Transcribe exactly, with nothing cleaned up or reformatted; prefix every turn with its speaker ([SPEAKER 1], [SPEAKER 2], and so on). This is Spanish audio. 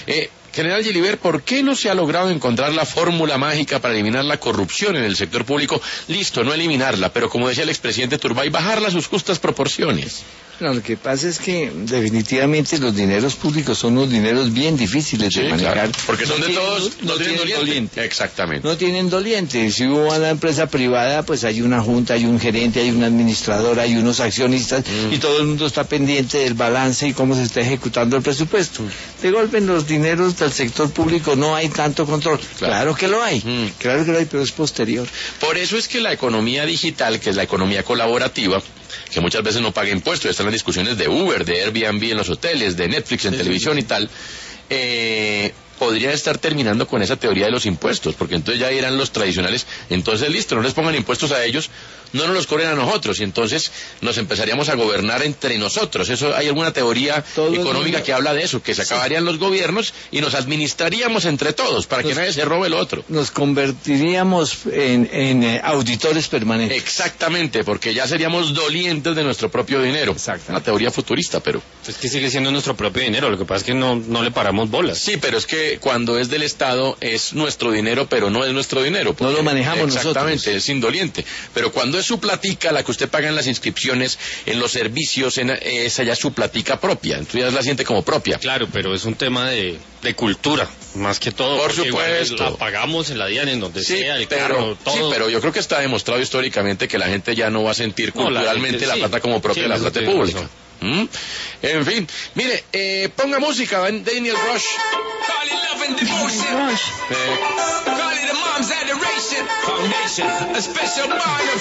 [SPEAKER 1] Eh, General Gilibert, ¿por qué no se ha logrado encontrar la fórmula mágica para eliminar la corrupción en el sector público? Listo, no eliminarla, pero como decía el expresidente Turbay, bajarla a sus justas proporciones.
[SPEAKER 2] No, lo que pasa es que definitivamente los dineros públicos son unos dineros bien difíciles
[SPEAKER 1] sí,
[SPEAKER 2] de manejar.
[SPEAKER 1] Claro, porque son
[SPEAKER 2] no
[SPEAKER 1] de
[SPEAKER 2] tienen,
[SPEAKER 1] todos, no, no tienen doliente. doliente. Exactamente.
[SPEAKER 2] No tienen doliente. Si hubo una empresa privada, pues hay una junta, hay un gerente, hay un administrador, hay unos accionistas, mm. y todo el mundo está pendiente del balance y cómo se está ejecutando el presupuesto. Mm. De golpe en los dineros del sector público no hay tanto control. Claro, claro que lo hay, mm. claro que lo hay, pero es posterior.
[SPEAKER 1] Por eso es que la economía digital, que es la economía colaborativa, que muchas veces no paga impuestos, están las discusiones de Uber, de Airbnb en los hoteles, de Netflix en sí, televisión sí. y tal, eh, podría estar terminando con esa teoría de los impuestos, porque entonces ya irán los tradicionales, entonces listo, no les pongan impuestos a ellos, no nos los cobren a nosotros, y entonces nos empezaríamos a gobernar entre nosotros. Eso, hay alguna teoría Todo económica que habla de eso, que se sí. acabarían los gobiernos y nos administraríamos entre todos, para nos, que nadie se robe el otro.
[SPEAKER 2] Nos convertiríamos en, en eh, auditores permanentes.
[SPEAKER 1] Exactamente, porque ya seríamos dolientes de nuestro propio dinero.
[SPEAKER 2] Exacto.
[SPEAKER 1] Una teoría futurista, pero...
[SPEAKER 3] Es que sigue siendo nuestro propio dinero, lo que pasa es que no, no le paramos bolas.
[SPEAKER 1] Sí, pero es que cuando es del Estado es nuestro dinero, pero no es nuestro dinero.
[SPEAKER 2] No lo manejamos
[SPEAKER 1] exactamente,
[SPEAKER 2] nosotros.
[SPEAKER 1] Exactamente, es indoliente. Pero cuando es su platica, la que usted paga en las inscripciones, en los servicios, en, esa ya es su platica propia, entonces ya la siente como propia.
[SPEAKER 3] Claro, pero es un tema de, de cultura, más que todo.
[SPEAKER 1] Por supuesto.
[SPEAKER 3] La pagamos en la DIAN, en donde
[SPEAKER 1] sí,
[SPEAKER 3] sea, el
[SPEAKER 1] pero,
[SPEAKER 3] carro, todo.
[SPEAKER 1] Sí, pero yo creo que está demostrado históricamente que la gente ya no va a sentir no, culturalmente la, gente, la plata sí, como propia sí, de la plata pública. ¿Mm? En fin, mire, eh, ponga música, Daniel Rush. Rush. Eh,